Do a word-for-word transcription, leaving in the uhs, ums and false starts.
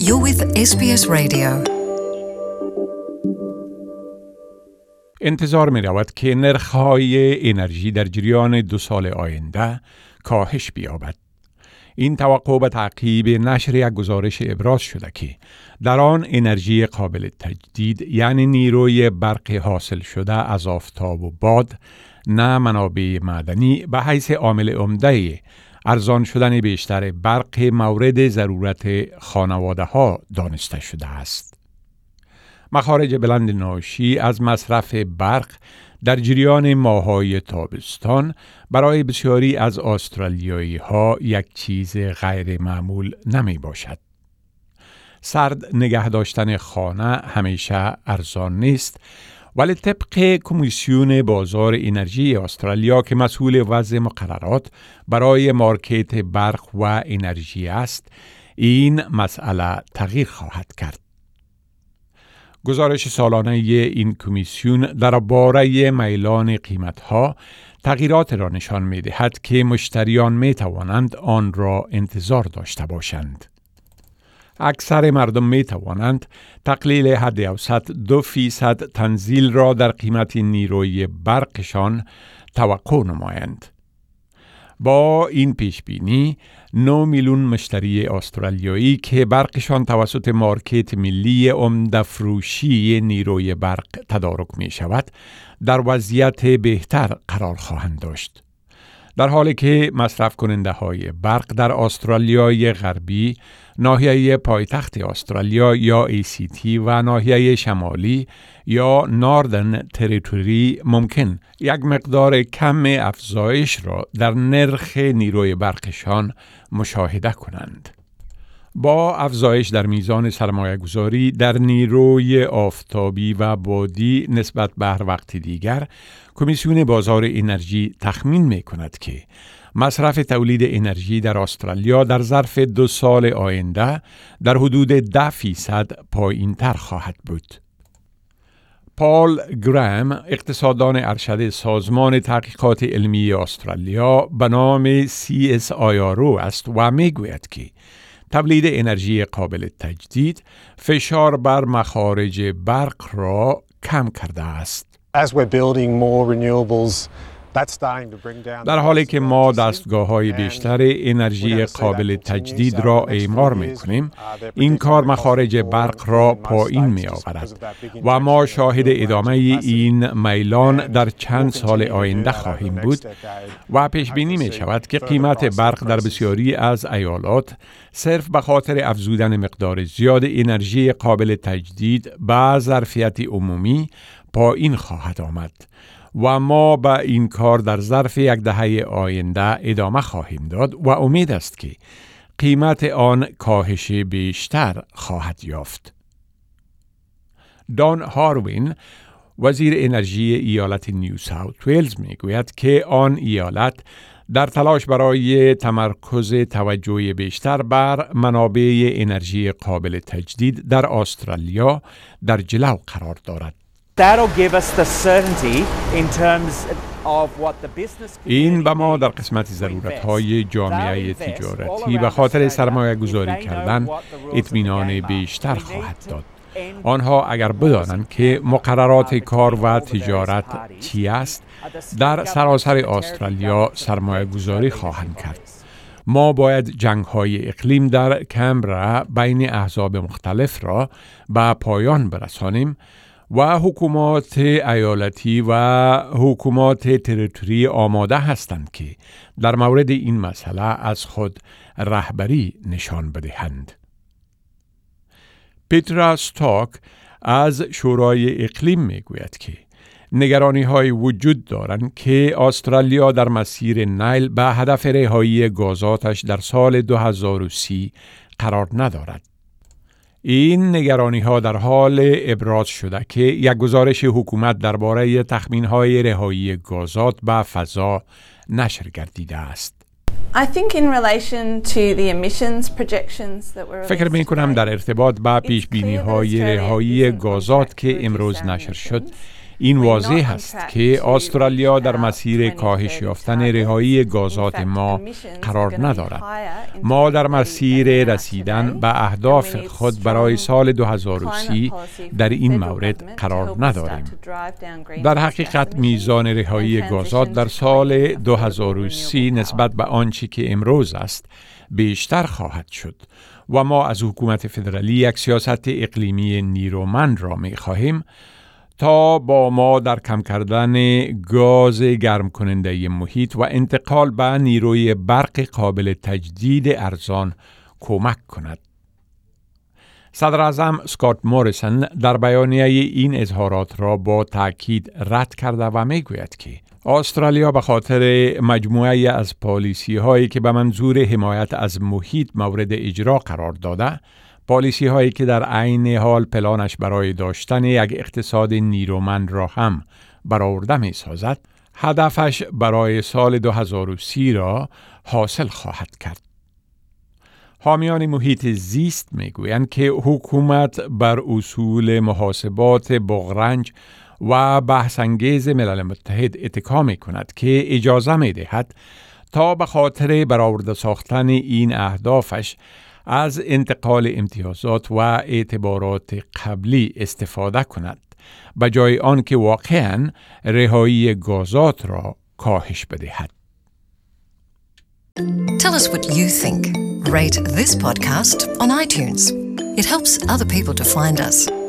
You're with اس بی اس Radio. انتظار می رود که نرخ‌های انرژی در جریان دو سال آینده کاهش بیابد. این توقع به تعقیب نشر یک گزارش ابراز شده که در آن انرژی قابل تجدید یعنی نیروی برق حاصل شده از آفتاب و باد نه منابع معدنی به حیث عامل عمده ارزان شدن بیشتر برق مورد ضرورت خانواده ها دانسته شده است. مخارج بلند ناشی از مصرف برق در جریان ماه‌های تابستان برای بسیاری از استرالیایی ها یک چیز غیر معمول نمی باشد. سرد نگه داشتن خانه همیشه ارزان نیست، ولی طبق کمیسیون بازار انرژی استرالیا که مسئول وضع مقررات برای مارکت برق و انرژی است، این مسئله تغییر خواهد کرد. گزارش سالانه این کمیسیون درباره میلان قیمت‌ها تغییرات را نشان می‌دهد که مشتریان می‌توانند آن را انتظار داشته باشند. اکثر مردم می‌توانند تقلیل حد اوسط دو فیصد تنزیل را در قیمت نیروی برقشان توقع نمایند. با این پیشبینی، نه میلیون مشتری استرالیایی که برقشان توسط مارکت ملی عمده فروشی نیروی برق تدارک می شود، در وضعیت بهتر قرار خواهند داشت. در حالی که مصرف کننده های برق در استرالیای غربی، ناحیه پایتخت استرالیا یا ای سی تی و ناحیه شمالی یا ناردن تریتوری ممکن یک مقدار کم افزایش را در نرخ نیروی برقشان مشاهده کنند. با افزایش در میزان سرمایه گذاری در نیروی آفتابی و بادی نسبت به هر وقت دیگر، کمیسیون بازار انرژی تخمین می کند که مصرف تولید انرژی در استرالیا در ظرف دو سال آینده در حدود ده فیصد پایین تر خواهد بود. پال گرام، اقتصاددان ارشد سازمان تحقیقات علمی استرالیا به نام سی اس آی آر او است و می گوید که تولید انرژی قابل تجدید فشار بر مخارج برق را کم کرده است. As we're building more renewables, that's starting to bring down. در حالی که ما دستگاه‌های بیشتر انرژی قابل تجدید را اعمار می‌کنیم، این کار مخارج برق را پایین می‌آورد و ما شاهد ادامه این میلان در چند سال آینده خواهیم بود و پیش بینی می‌شود که قیمت برق در بسیاری از ایالات صرف به خاطر افزودن مقدار زیاد انرژی قابل تجدید به ظرفیت عمومی پایین خواهد آمد و ما به این کار در ظرف یک دهه آینده ادامه خواهیم داد و امید است که قیمت آن کاهش بیشتر خواهد یافت. دان هاروین، وزیر انرژی ایالت نیو ساوت ویلز میگوید که آن ایالت در تلاش برای تمرکز توجه بیشتر بر منابع انرژی قابل تجدید در استرالیا در جلو قرار دارد. That'll give us the certainty in terms of what the business این به ما در قسمت ضرورت‌های جامعه تجارتی به خاطر سرمایه گذاری کردن اطمینان بیشتر خواهد داد. آنها اگر بدانند که مقررات کار و تجارت چی است، در سراسر استرالیا سرمایه گذاری خواهند کرد. ما باید جنگ‌های اقلیم در کمبرا بین احزاب مختلف را به پایان برسانیم و حکومات ایالتی و حکومات تریتوری آماده هستند که در مورد این مسئله از خود رهبری نشان بدهند. پیترا ستاک از شورای اقلیم میگوید که نگرانی های وجود دارند که استرالیا در مسیر نیل به هدف رهایی گازاتش در سال دو هزار و سی قرار ندارد. این نگرانی ها در حال ابراز شده که یک گزارش حکومت درباره تخمین های رهایی گازات به فضا نشر گردیده است. I think in relation to the emissions projections that were فکر می کنم در ارتباط با پیش بینی های رهایی گازات که امروز نشر شد، این واضح است که استرالیا در مسیر کاهش یافتن رهایی گازات ما قرار ندارد. ما در مسیر رسیدن به اهداف خود برای سال دو هزار و سی در این مورد قرار نداریم. در حقیقت میزان رهایی گازات در سال دو هزار و سی نسبت به آنچه که امروز است بیشتر خواهد شد و ما از حکومت فدرالی یک سیاست اقلیمی نیرومند را می خواهیم تا با ما در کم کردن گاز گرم کننده محیط و انتقال به نیروی برق قابل تجدید ارزان کمک کند. صدر اعظم اسکات موریسون در بیانیه این اظهارات را با تأکید رد کرده و می گوید که استرالیا به خاطر مجموعه از پالیسی هایی که به منظور حمایت از محیط مورد اجرا قرار داده، پالیسی هایی که در عین حال پلانش برای داشتن یک اقتصاد نیرومند را هم برآورده می سازد، هدفش برای سال دو هزار و سی را حاصل خواهد کرد. حامیان محیط زیست می گویند که حکومت بر اصول محاسبات بغرنج و بحث‌انگیز ملل متحد اتکا می کند که اجازه می دهد تا به خاطر برآورده ساختن این اهدافش از انتقال امتیازات و اعتبارات قبلی استفاده کند به جای آن که واقعاً رهایی گازات را کاهش بدهد. Tell us what you think. Rate this podcast on iTunes. It helps other people to find us.